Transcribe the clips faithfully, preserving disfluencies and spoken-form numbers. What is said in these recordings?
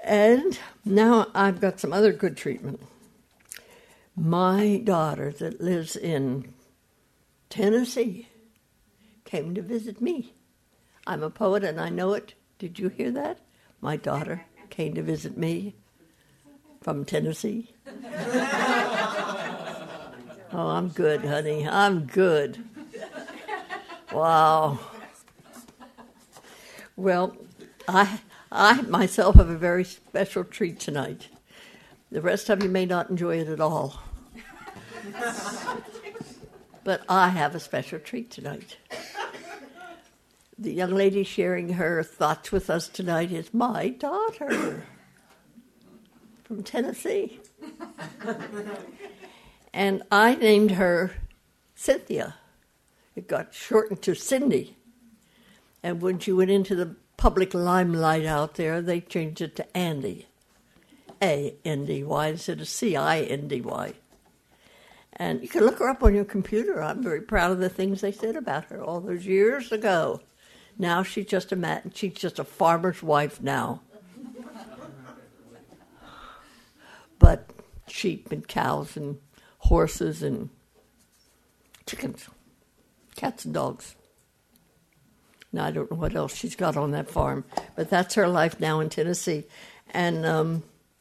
And now I've got some other good treatment. My daughter that lives in Tennessee came to visit me. I'm a poet and I know it. Did you hear that? My daughter came to visit me from Tennessee. Oh, I'm good, honey. I'm good. Wow. Well, I I myself have a very special treat tonight. The rest of you may not enjoy it at all. But I have a special treat tonight. The young lady sharing her thoughts with us tonight is my daughter from Tennessee. And I named her Cynthia. It got shortened to Cindy. And when she went into the public limelight out there, they changed it to Andy. A N D Y instead of C I N D Y. And you can look her up on your computer. I'm very proud of the things they said about her all those years ago. Now she's just a ma- she's just a farmer's wife now. But sheep and cows and horses and chickens, cats and dogs. Now I don't know what else she's got on that farm, but that's her life now in Tennessee. And um,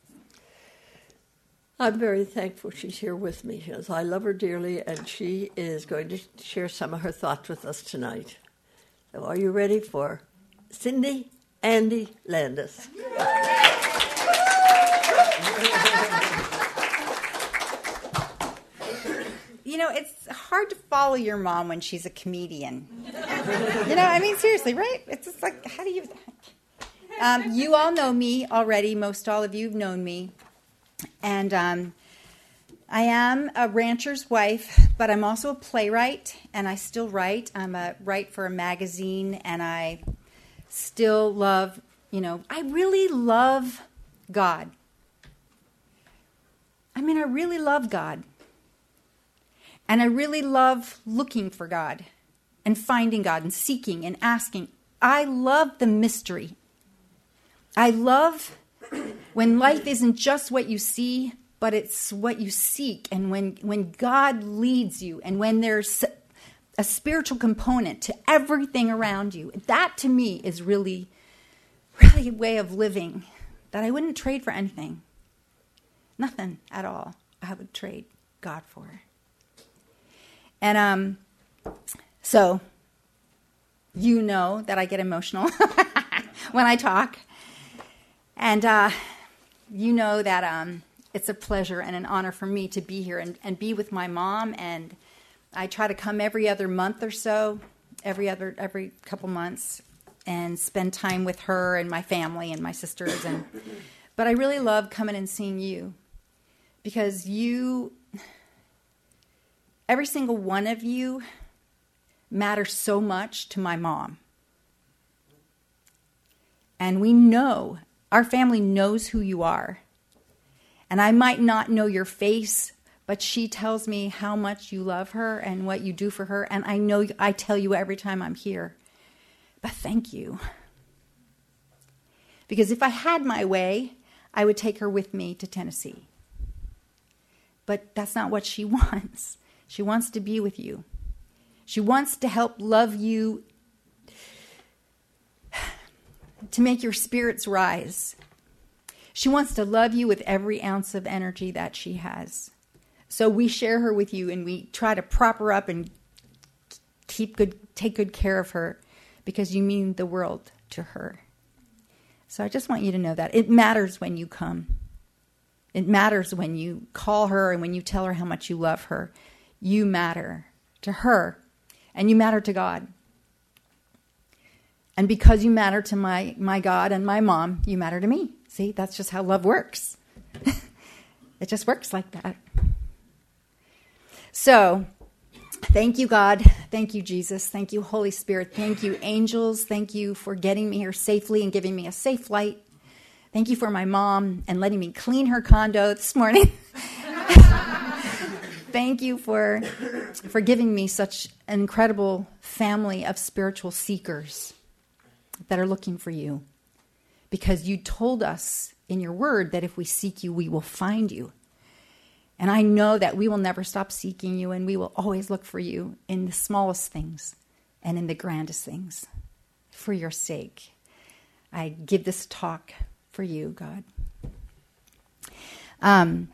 I'm very thankful she's here with me, as I love her dearly, and she is going to share some of her thoughts with us tonight. So are you ready for Cindy Andy Landis? You know, it's hard to follow your mom when she's a comedian. You know, I mean, seriously, right? It's just like, how do you... Um, you all know me already. Most all of you have known me. And um, I am a rancher's wife, but I'm also a playwright, and I still write. I'm a write for a magazine, and I still love, you know, I really love God. I mean, I really love God. And I really love looking for God and finding God and seeking and asking. I love the mystery. I love when life isn't just what you see, but it's what you seek. And when, when God leads you and when there's a spiritual component to everything around you, that to me is really, really a way of living that I wouldn't trade for anything. Nothing at all I would trade God for. And um, so you know that I get emotional when I talk. And uh, you know that um, it's a pleasure and an honor for me to be here and, and be with my mom. And I try to come every other month or so, every other every couple months, and spend time with her and my family and my sisters. And but I really love coming and seeing you because you... Every single one of you matters so much to my mom. And we know, our family knows who you are. And I might not know your face, but she tells me how much you love her and what you do for her. And I know I tell you every time I'm here, but thank you. Because if I had my way, I would take her with me to Tennessee. But that's not what she wants. She wants to be with you. She wants to help love you, to make your spirits rise. She wants to love you with every ounce of energy that she has. So we share her with you and we try to prop her up and keep good, take good care of her because you mean the world to her. So I just want you to know that. It matters when you come. It matters when you call her and when you tell her how much you love her. You matter to her, and you matter to God. And because you matter to my, my God and my mom, you matter to me. See, that's just how love works. It just works like that. So, thank you, God. Thank you, Jesus. Thank you, Holy Spirit. Thank you, angels. Thank you for getting me here safely and giving me a safe flight. Thank you for my mom and letting me clean her condo this morning. Thank you for, for giving me such an incredible family of spiritual seekers that are looking for you. because you told us in your word that if we seek you, we will find you. And I know that we will never stop seeking you, and we will always look for you in the smallest things and in the grandest things for your sake. I give this talk for you, God. Um,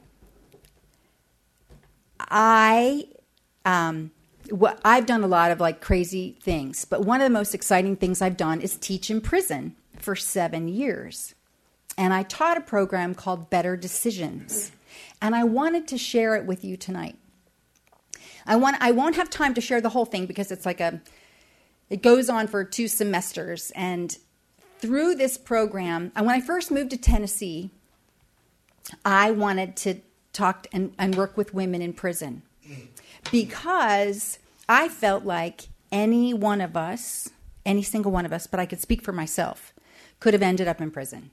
I, um, what I've done a lot of like crazy things, but one of the most exciting things I've done is teach in prison for seven years. And I taught a program called Better Decisions. And I wanted to share it with you tonight. I want, I won't have time to share the whole thing because it's like a, it goes on for two semesters. And through this program, and when I first moved to Tennessee, I wanted to talk and, and work with women in prison because I felt like any one of us, any single one of us, but I could speak for myself, could have ended up in prison.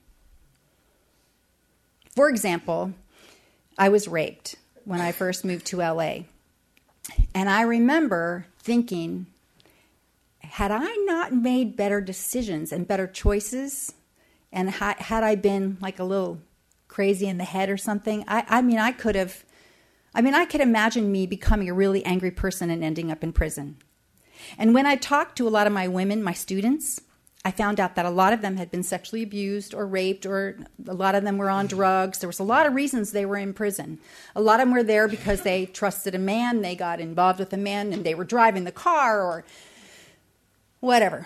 For example, I was raped when I first moved to L A. And I remember thinking, had I not made better decisions and better choices, and ha- had I been like a little crazy in the head or something, I, I mean, I could have, I mean, I could imagine me becoming a really angry person and ending up in prison. And when I talked to a lot of my women, my students, I found out that a lot of them had been sexually abused or raped, or a lot of them were on drugs. There was a lot of reasons they were in prison. A lot of them were there because they trusted a man, they got involved with a man, and they were driving the car or whatever.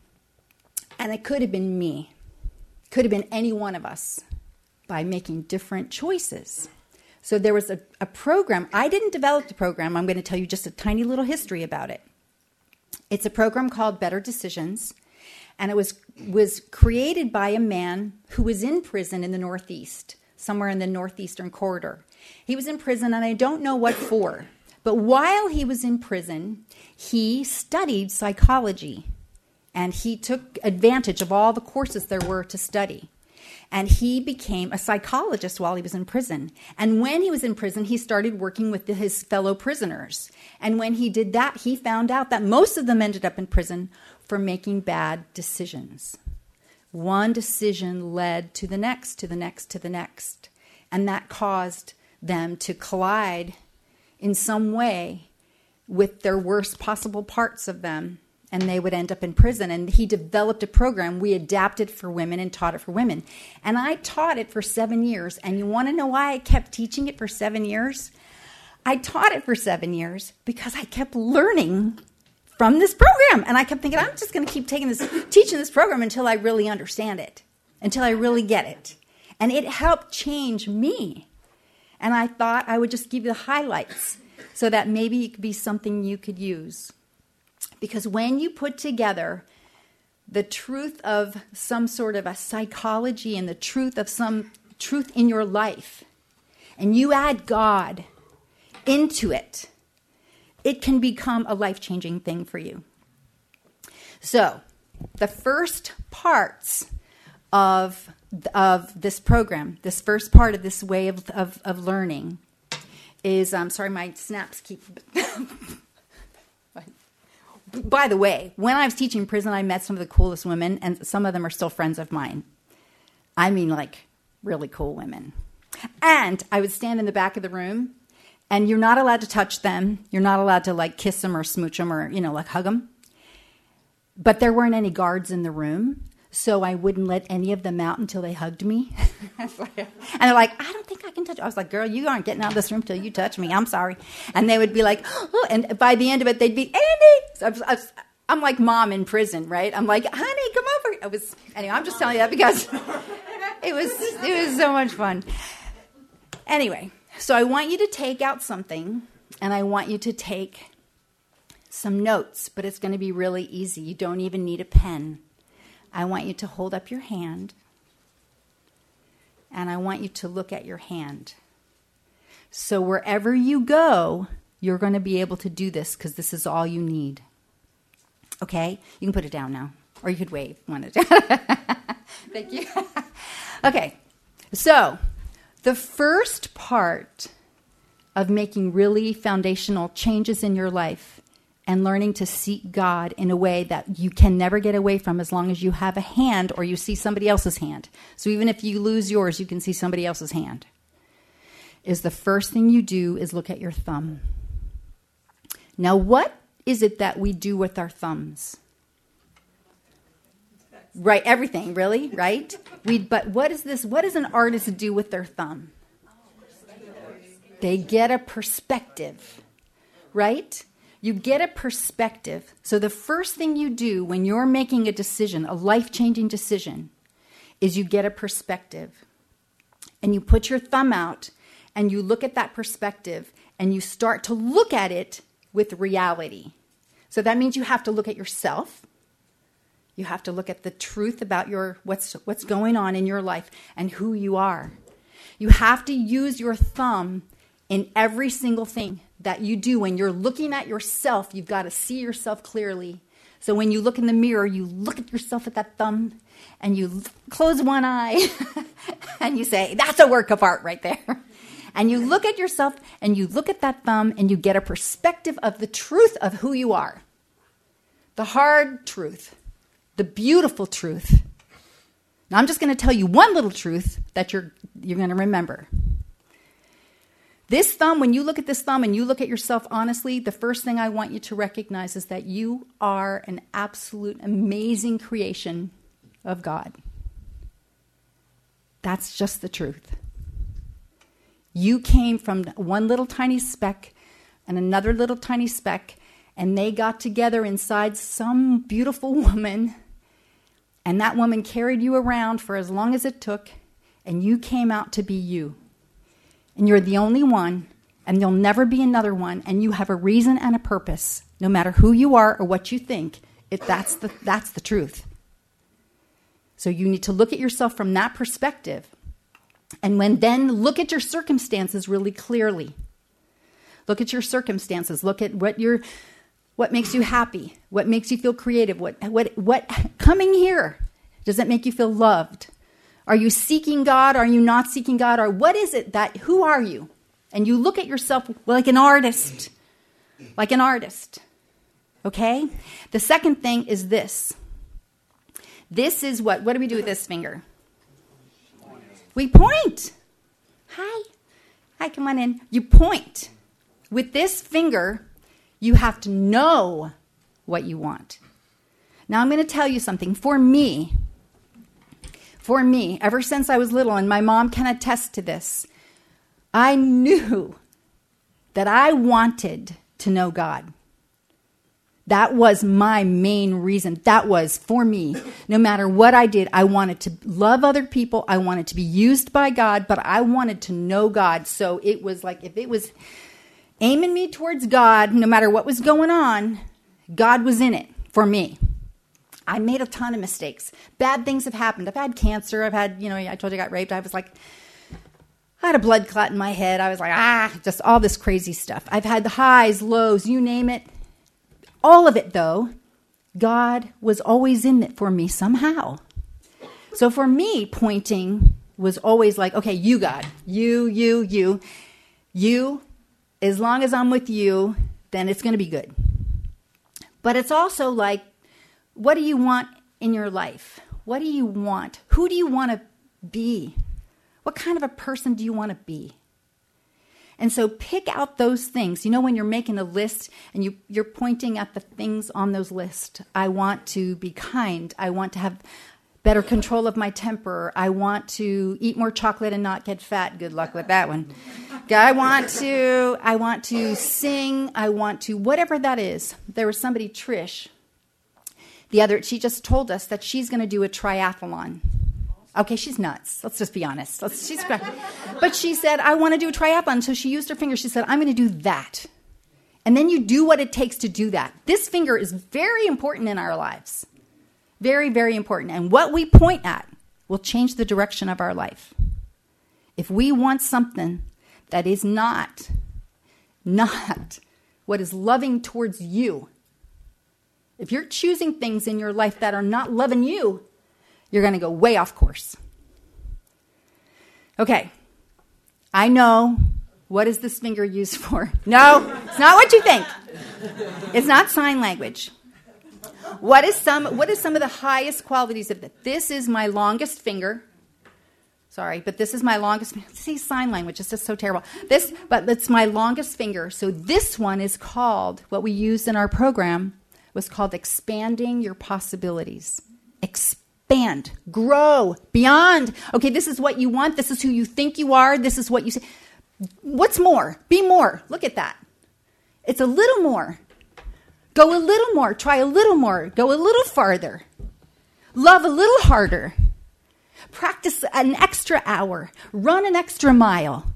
And it could have been me. Could have been any one of us by making different choices. So there was a, a program. I didn't develop the program. I'm going to tell you just a tiny little history about it. It's a program called Better Decisions. And it was was created by a man who was in prison in the Northeast, somewhere in the Northeastern corridor. He was in prison, and I don't know what for. But while he was in prison, he studied psychology. And he took advantage of all the courses there were to study. And he became a psychologist while he was in prison. And when he was in prison, he started working with the, his fellow prisoners. And when he did that, he found out that most of them ended up in prison for making bad decisions. One decision led to the next, to the next, to the next. And that caused them to collide in some way with their worst possible parts of them. And they would end up in prison. And he developed a program. We adapted for women and taught it for women. And I taught it for seven years. And you want to know why I kept teaching it for seven years? I taught it for seven years because I kept learning from this program. And I kept thinking, I'm just going to keep taking this, teaching this program until I really understand it, until I really get it. And it helped change me. And I thought I would just give you the highlights so that maybe it could be something you could use. Because when you put together the truth of some sort of a psychology and the truth of some truth in your life, and you add God into it, it can become a life-changing thing for you. So, the first parts of, of this program, this first part of this way of, of, of learning is, I'm sorry, my snaps keep... By the way, when I was teaching in prison, I met some of the coolest women, and some of them are still friends of mine. I mean, like, really cool women. And I would stand in the back of the room, and you're not allowed to touch them. You're not allowed to, like, kiss them or smooch them or, you know, like, hug them. But there weren't any guards in the room, so I wouldn't let any of them out until they hugged me. And they're like, I don't think I can touch you. I was like, girl, you aren't getting out of this room till you touch me. I'm sorry. And they would be like, oh, and by the end of it, they'd be, Andy. So I was, I was, I'm like mom in prison, right? I'm like, honey, come over. I was, anyway, I'm just telling you that because it was, it was so much fun. Anyway, so I want you to take out something, and I want you to take some notes, but it's going to be really easy. You don't even need a pen. I want you to hold up your hand, and I want you to look at your hand. So wherever you go, you're going to be able to do this because this is all you need. Okay? You can put it down now, or you could wave. One at a time. Thank you. Okay. So the first part of making really foundational changes in your life and learning to seek God in a way that you can never get away from as long as you have a hand or you see somebody else's hand. So even if you lose yours, you can see somebody else's hand. Is the first thing you do is look at your thumb. Now, what is it that we do with our thumbs? Right, everything, really, right? We, but what is this? What does an artist do with their thumb? They get a perspective, right? You get a perspective. So the first thing you do when you're making a decision, a life-changing decision, is you get a perspective. And you put your thumb out and you look at that perspective and you start to look at it with reality. So that means you have to look at yourself. You have to look at the truth about your what's what's going on in your life and who you are. You have to use your thumb in every single thing that you do. When you're looking at yourself, you've got to see yourself clearly. So when you look in the mirror, you look at yourself with that thumb and you close one eye and you say, that's a work of art right there. And you look at yourself and you look at that thumb and you get a perspective of the truth of who you are. The hard truth, the beautiful truth. Now I'm just going to tell you one little truth that you're you're going to remember. This thumb, when you look at this thumb and you look at yourself honestly, the first thing I want you to recognize is that you are an absolute amazing creation of God. That's just the truth. You came from one little tiny speck and another little tiny speck, and they got together inside some beautiful woman, and that woman carried you around for as long as it took, and you came out to be you. And you're the only one, and there'll never be another one, and you have a reason and a purpose, no matter who you are or what you think. It, that's the, that's the truth. So you need to look at yourself from that perspective, and when then look at your circumstances really clearly. Look at your circumstances. Look at what your what makes you happy, what makes you feel creative, what what what coming here, does it make you feel loved? Are you seeking God? Are you not seeking God? Or what is it that, who are you? And you look at yourself like an artist, like an artist, okay? The second thing is this. This is what, what do we do with this finger? We point. Hi. Hi, come on in. You point. With this finger, you have to know what you want. Now, I'm going to tell you something. For me, For me, ever since I was little, and my mom can attest to this, I knew that I wanted to know God. That was my main reason. That was, for me, no matter what I did, I wanted to love other people. I wanted to be used by God, but I wanted to know God. So it was like, if it was aiming me towards God, no matter what was going on, God was in it for me. I made a ton of mistakes. Bad things have happened. I've had cancer. I've had, you know, I told you I got raped. I was like, I had a blood clot in my head. I was like, ah, just all this crazy stuff. I've had the highs, lows, you name it. All of it, though, God was always in it for me somehow. So for me, pointing was always like, okay, you, God, you, you, you, you, as long as I'm with you, then it's going to be good. But it's also like, what do you want in your life? What do you want? Who do you want to be? What kind of a person do you want to be? And so pick out those things. You know, when you're making a list and you, you're pointing at the things on those lists. I want to be kind. I want to have better control of my temper. I want to eat more chocolate and not get fat. Good luck with that one. I want to, I want to sing. I want to, whatever that is. There was somebody, Trish, the other, she just told us that she's going to do a triathlon. Okay, she's nuts. Let's just be honest. Let's, she's, but she said, I want to do a triathlon. So she used her finger. She said, I'm going to do that. And then you do what it takes to do that. This finger is very important in our lives. Very, very important. And what we point at will change the direction of our life. If we want something that is not, not what is loving towards you, if you're choosing things in your life that are not loving you, you're going to go way off course. Okay, I know What is this finger used for? No, it's not what you think. It's not sign language. What is some what is some of the highest qualities of it? This is my longest finger. Sorry, but this is my longest. See, sign language is just so terrible. This, but it's my longest finger. So this one is called, what we used in our program was called expanding your possibilities. Expand, grow, beyond. Okay, this is what you want. This is who you think you are. This is what you say. What's more? Be more. Look at that. It's a little more. Go a little more. Try a little more. Go a little farther. Love a little harder. Practice an extra hour. Run an extra mile.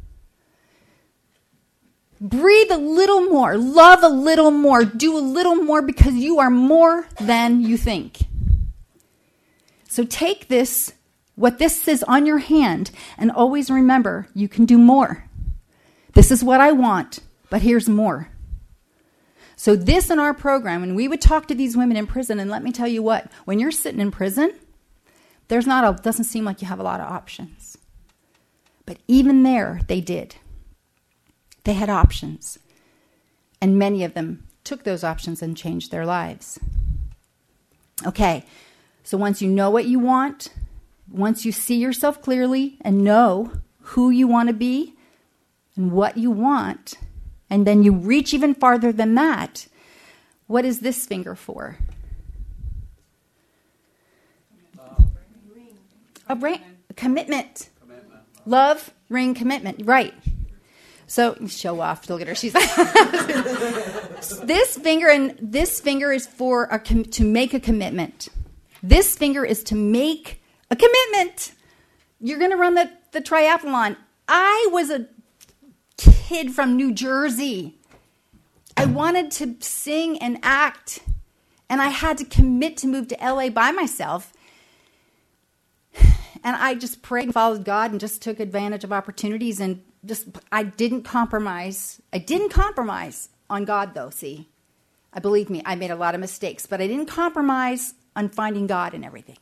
Breathe a little more. Love a little more. Do a little more because you are more than you think. So take this, what this is on your hand, and always remember you can do more. This is what I want, but here's more. So this in our program, when we would talk to these women in prison, and let me tell you what, when you're sitting in prison, There's not a, doesn't seem like you have a lot of options. But even there, they did. They had options. And many of them took those options and changed their lives. Okay, so once you know what you want, once you see yourself clearly and know who you want to be and what you want, and then you reach even farther than that, what is this finger for? A ring, a commitment. commitment. Love, ring, commitment. Right. So show off. Look at her. She's this finger and this finger is for a com- to make a commitment. This finger is to make a commitment. You're going to run the, the triathlon. I was a kid from New Jersey. I wanted to sing and act, and I had to commit to move to L A by myself. And I just prayed and followed God and just took advantage of opportunities and just, I didn't compromise. I didn't compromise on God, though, see. I believe me, I made a lot of mistakes, but I didn't compromise on finding God in everything.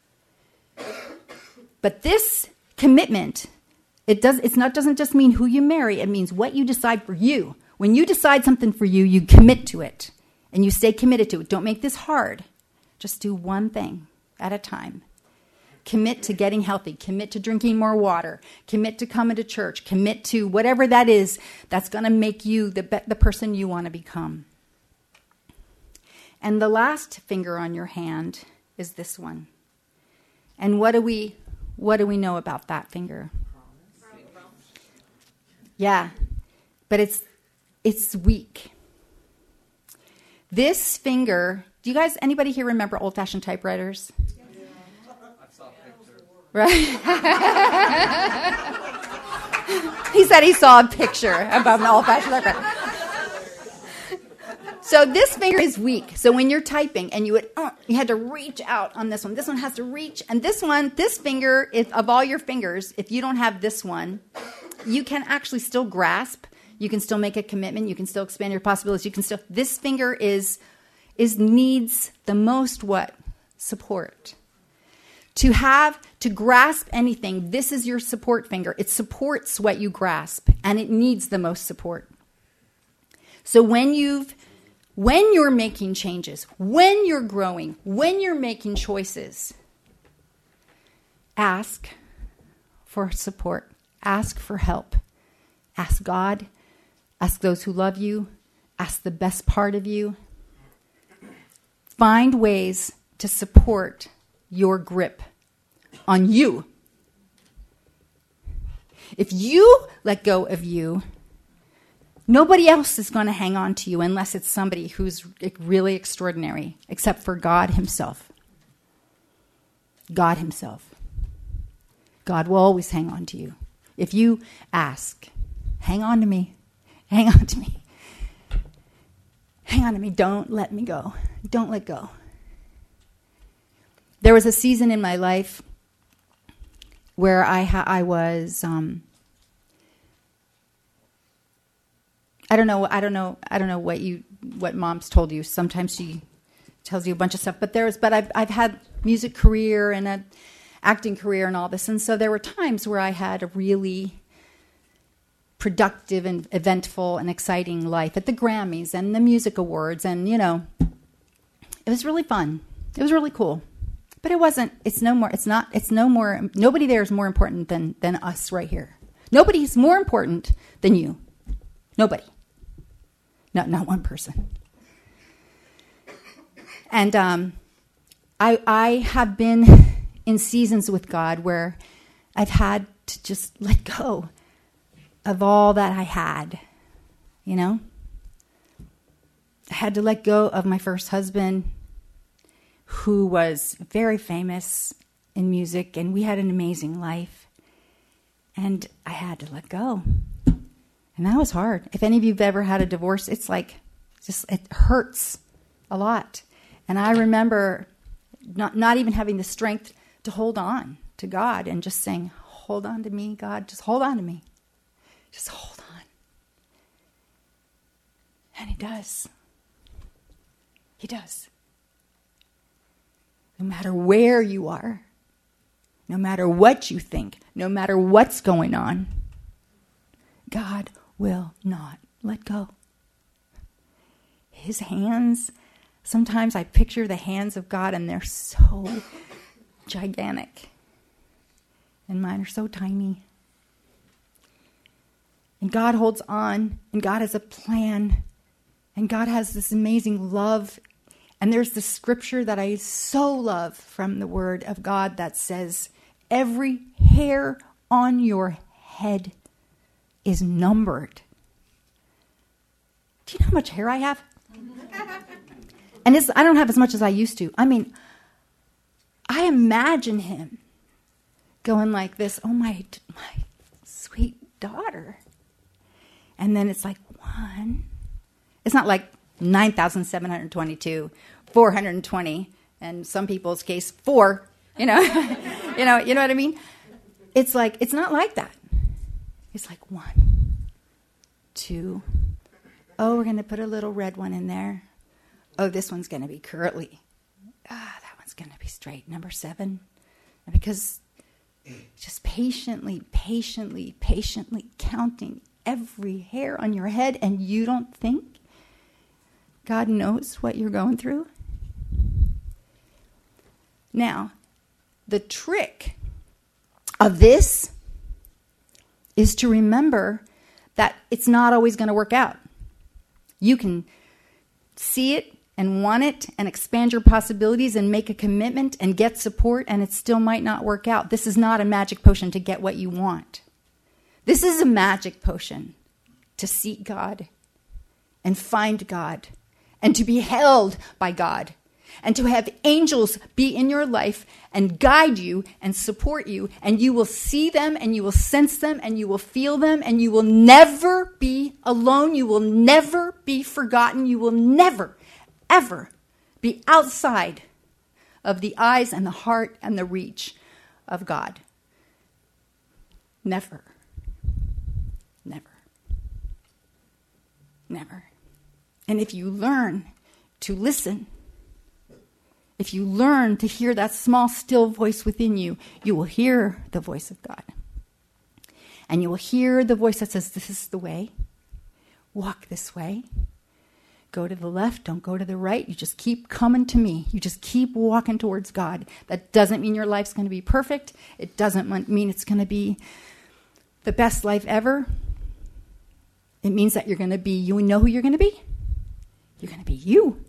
But this commitment, it does, it's not, doesn't just mean who you marry, it means what you decide for you. When you decide something for you, you commit to it. And you stay committed to it. Don't make this hard. Just do one thing at a time. Commit to getting healthy. Commit to drinking more water. Commit to coming to church. Commit to whatever that is that's going to make you the, the person you want to become. And the last finger on your hand is this one. And what do we what do we know about that finger? Yeah, but it's it's weak. This finger, do you guys, anybody here remember old-fashioned typewriters? Right? He said he saw a picture about an old-fashioned typewriter. So this finger is weak. So when you're typing and you would, uh, you had to reach out on this one. This one has to reach. And this one, this finger, is, of all your fingers, if you don't have this one, you can actually still grasp. You can still make a commitment. You can still expand your possibilities. You can still, this finger is, is needs the most what? Support. To have, to grasp anything, this is your support finger. It supports what you grasp, and it needs the most support. So when you've, when you're making changes, when you're growing, when you're making choices, ask for support. Ask for help. Ask God. Ask those who love you. Ask the best part of you. Find ways to support your grip on you. If you let go of you, nobody else is going to hang on to you unless it's somebody who's really extraordinary, except for God himself. God himself. God will always hang on to you. If you ask, hang on to me, hang on to me, hang on to me, don't let me go, don't let go. There was a season in my life where I ha- I was um, I don't know I don't know I don't know what you what mom's told you. Sometimes she tells you a bunch of stuff, but there's but I've I've had music career and a acting career and all this, and so there were times where I had a really productive and eventful and exciting life at the Grammys and the music awards. And, you know, it was really fun. It was really cool. But it wasn't, it's no more, it's not, it's no more, nobody there is more important than, than us right here. Nobody's more important than you. Nobody. Not, not one person. And um, I, I have been in seasons with God where I've had to just let go of all that I had, you know? I had to let go of my first husband, who was very famous in music, and we had an amazing life. And I had to let go. And that was hard. If any of you have ever had a divorce, it's like, just it hurts a lot. And I remember not, not even having the strength to hold on to God and just saying, hold on to me, God, just hold on to me. Just hold on. And he does. He does. No matter where you are, no matter what you think, no matter what's going on, God will not let go. His hands, sometimes I picture the hands of God and they're so gigantic. And mine are so tiny. And God holds on, and God has a plan, and God has this amazing love. And there's the scripture that I so love from the Word of God that says, every hair on your head is numbered. Do you know how much hair I have? And it's, I don't have as much as I used to. I mean, I imagine him going like this, oh, my, my sweet daughter. And then it's like, one. It's not like nine thousand seven hundred twenty-two, four hundred twenty, and some people's case, four, you know. you know, you know what I mean? It's like, it's not like that. It's like one, two. Oh, we're going to put a little red one in there. Oh, this one's going to be curly. Ah, that one's going to be straight. Number seven. And because just patiently, patiently, patiently counting every hair on your head, and you don't think God knows what you're going through? Now, the trick of this is to remember that it's not always going to work out. You can see it and want it and expand your possibilities and make a commitment and get support, and it still might not work out. This is not a magic potion to get what you want. This is a magic potion to seek God and find God and to be held by God and to have angels be in your life and guide you and support you, and you will see them and you will sense them and you will feel them, and you will never be alone. You will never be forgotten. You will never, ever be outside of the eyes and the heart and the reach of God. Never. Never. Never. And if you learn to listen, if you learn to hear that small, still voice within you, you will hear the voice of God. And you will hear the voice that says, this is the way. Walk this way. Go to the left, don't go to the right. You just keep coming to me. You just keep walking towards God. That doesn't mean your life's going to be perfect. It doesn't mean it's going to be the best life ever. It means that you're going to be, you know who you're going to be? You're going to be you.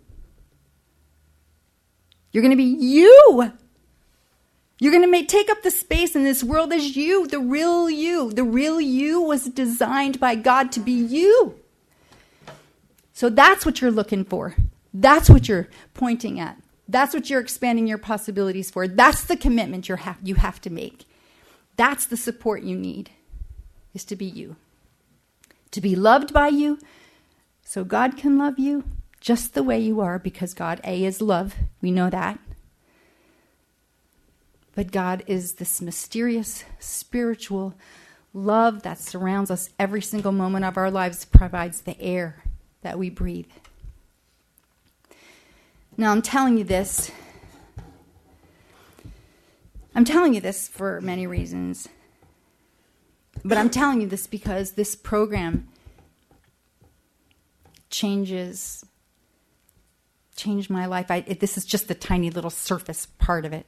You're going to be you. You're going to make, take up the space in this world as you, the real you. The real you was designed by God to be you. So that's what you're looking for. That's what you're pointing at. That's what you're expanding your possibilities for. That's the commitment you have, you have to make. That's the support you need, is to be you. To be loved by you, so God can love you just the way you are, because God, A, is love. We know that. But God is this mysterious, spiritual love that surrounds us every single moment of our lives, provides the air that we breathe. Now, I'm telling you this. I'm telling you this for many reasons. But I'm telling you this because this program changes, changed my life. I, it, this is just the tiny little surface part of it.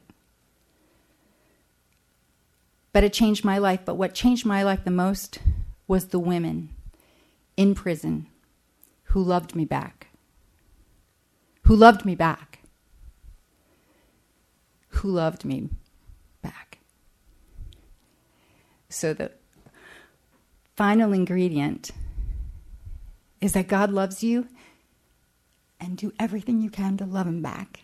But it changed my life. But what changed my life the most was the women in prison who loved me back. Who loved me back. Who loved me back. So the final ingredient is that God loves you, and do everything you can to love him back.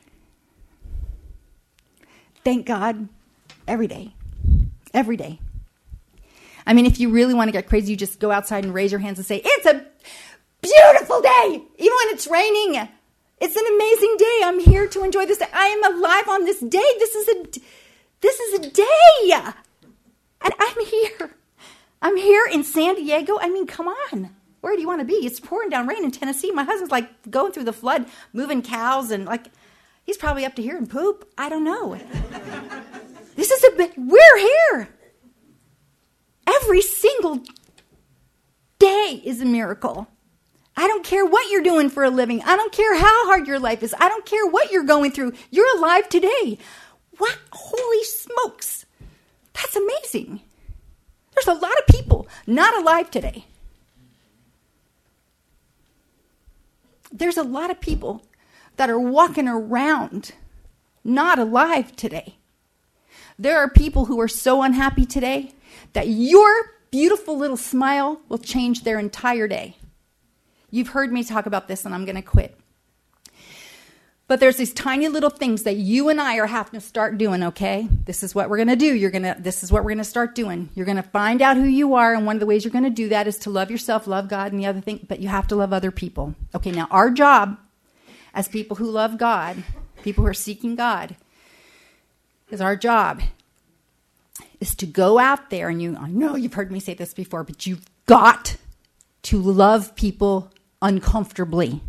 Thank God every day. Every day. I mean, if you really want to get crazy, you just go outside and raise your hands and say, it's a beautiful day, even when it's raining. It's an amazing day. I'm here to enjoy this day. I am alive on this day. This is a, this is a day. And I'm here. I'm here in San Diego. I mean, come on. Where do you want to be? It's pouring down rain in Tennessee. My husband's like going through the flood, moving cows, and like, he's probably up to here in poop. I don't know. This is a bit, we're here. Every single day is a miracle. I don't care what you're doing for a living. I don't care how hard your life is. I don't care what you're going through. You're alive today. What? Holy smokes. That's amazing. There's a lot of people not alive today. There's a lot of people that are walking around not alive today. There are people who are so unhappy today that your beautiful little smile will change their entire day. You've heard me talk about this, and I'm going to quit. But there's these tiny little things that you and I are having to start doing, okay? This is what we're going to do. You're going to, this is what we're going to start doing. You're going to find out who you are, and one of the ways you're going to do that is to love yourself, love God, and the other thing, but you have to love other people. Okay, now our job as people who love God, people who are seeking God, is our job is to go out there, and you, I know you've heard me say this before, but you've got to love people uncomfortably.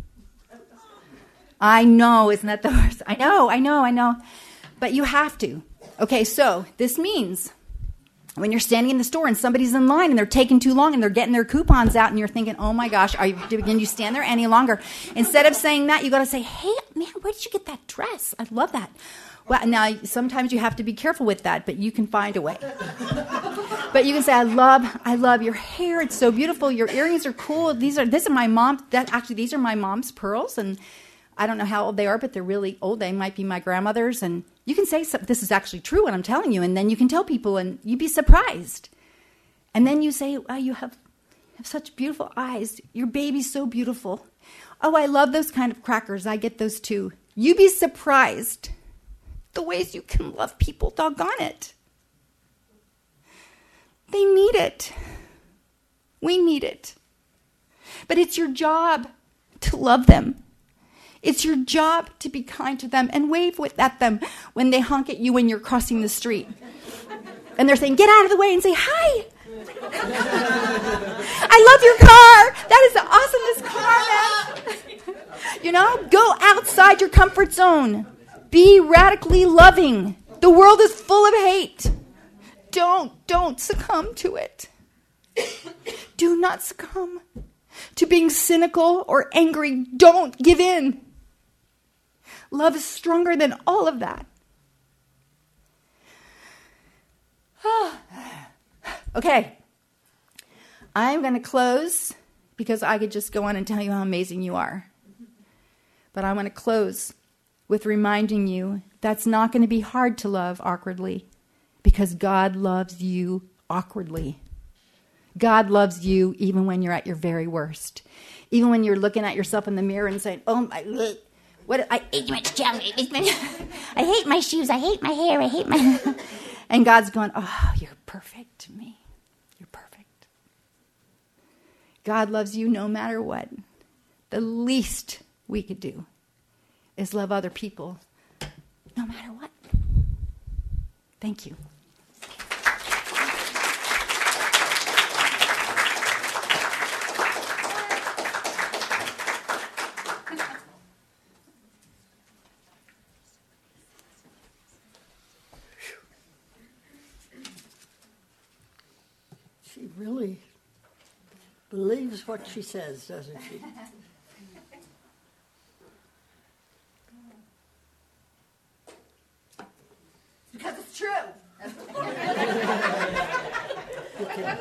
I know, isn't that the worst? I know, I know, I know. But you have to. Okay, so this means when you're standing in the store and somebody's in line and they're taking too long and they're getting their coupons out and you're thinking, oh my gosh, are you, can you stand there any longer? Instead of saying that, you got to say, hey, man, where did you get that dress? I love that. Well, now, sometimes you have to be careful with that, but you can find a way. But you can say, I love, I love your hair. It's so beautiful. Your earrings are cool. These are, this is my mom. That actually, these are my mom's pearls, and I don't know how old they are, but they're really old. They might be my grandmother's. And you can say, this is actually true, what I'm telling you. And then you can tell people, and you'd be surprised. And then you say, wow, you have, have such beautiful eyes. Your baby's so beautiful. Oh, I love those kind of crackers. I get those too. You'd be surprised the ways you can love people. Doggone it. They need it. We need it. But it's your job to love them. It's your job to be kind to them and wave with, at them when they honk at you when you're crossing the street. And they're saying, get out of the way, and say, hi. I love your car. That is the awesomest car, man. You know, go outside your comfort zone. Be radically loving. The world is full of hate. Don't, don't succumb to it. Do not succumb to being cynical or angry. Don't give in. Love is stronger than all of that. Okay. I'm going to close because I could just go on and tell you how amazing you are. But I want to close with reminding you that's not going to be hard to love awkwardly because God loves you awkwardly. God loves you even when you're at your very worst. Even when you're looking at yourself in the mirror and saying, oh my, what, I hate my I hate my shoes, I hate my hair, I hate my... And God's going, oh, you're perfect to me. You're perfect. God loves you no matter what. The least we could do is love other people no matter what. Thank you. She really believes what she says, doesn't she? Because it's true. You can,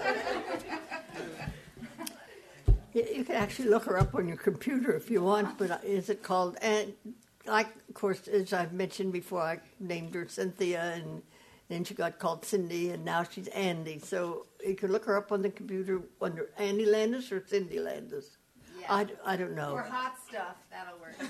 you, you can actually look her up on your computer if you want, but is it called, and I, of course, as I've mentioned before, I named her Cynthia, and then she got called Cindy, and now she's Andy. So you can look her up on the computer under Andy Landis or Cindy Landis. Yeah. I, I don't know. Or hot stuff. That'll work.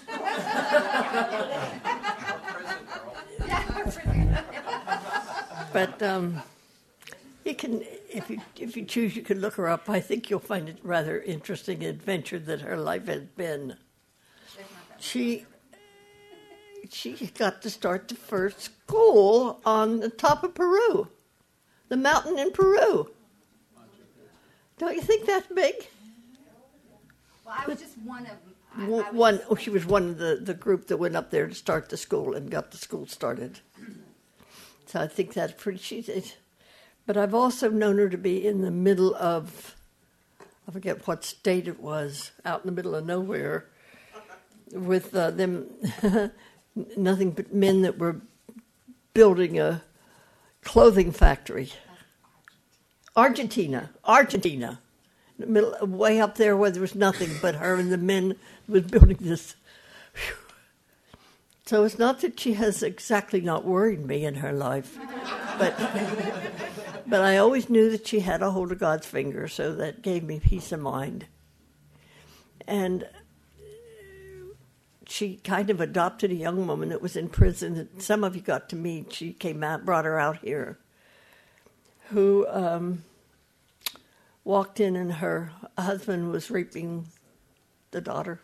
But um, you can, if you if you choose, you can look her up. I think you'll find it rather interesting adventure that her life has been. She she got to start the first school on the top of Peru, the mountain in Peru. Don't you think that's big? Well, I was just one of I, One, I was, one oh, she was one of the, the group that went up there to start the school and got the school started. So I think that's pretty. She's, it, but I've also known her to be in the middle of, I forget what state it was, out in the middle of nowhere, with uh, them, nothing but men that were building a clothing factory. Argentina, Argentina, in the middle, way up there where there was nothing but her and the men was building this. Whew. So it's not that she has exactly not worried me in her life, but but I always knew that she had a hold of God's finger, so that gave me peace of mind. And she kind of adopted a young woman that was in prison that some of you got to meet. She came out, brought her out here, who um, walked in and her husband was raping the daughter.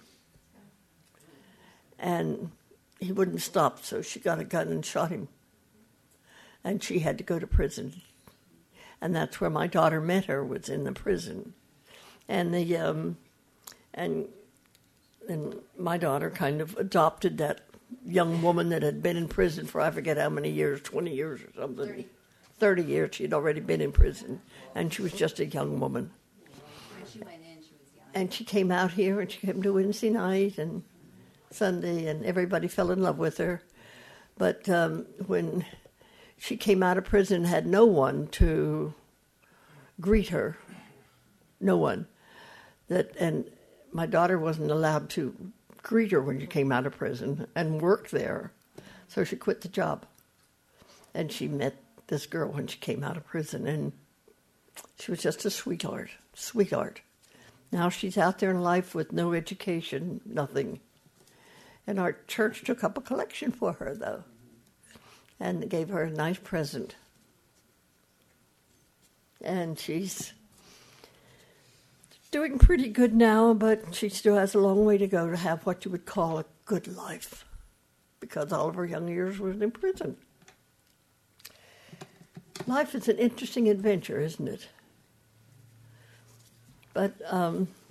And he wouldn't stop, so she got a gun and shot him. And she had to go to prison. And that's where my daughter met her, was in the prison. And the um, and and my daughter kind of adopted that young woman that had been in prison for I forget how many years, twenty years or something. thirty. thirty years she had already been in prison, and she was just a young woman. When she went in, she was young. And she came out here, and she came to Wednesday night and Sunday, and everybody fell in love with her. But um, when she came out of prison, had no one to greet her, no one. That and my daughter wasn't allowed to greet her when she came out of prison and work there, so she quit the job. And she met this girl when she came out of prison, and she was just a sweetheart, sweetheart. Now she's out there in life with no education, nothing. And our church took up a collection for her, though, and gave her a nice present. And she's doing pretty good now, but she still has a long way to go to have what you would call a good life, because all of her young years was in prison. Life is an interesting adventure, isn't it? But um,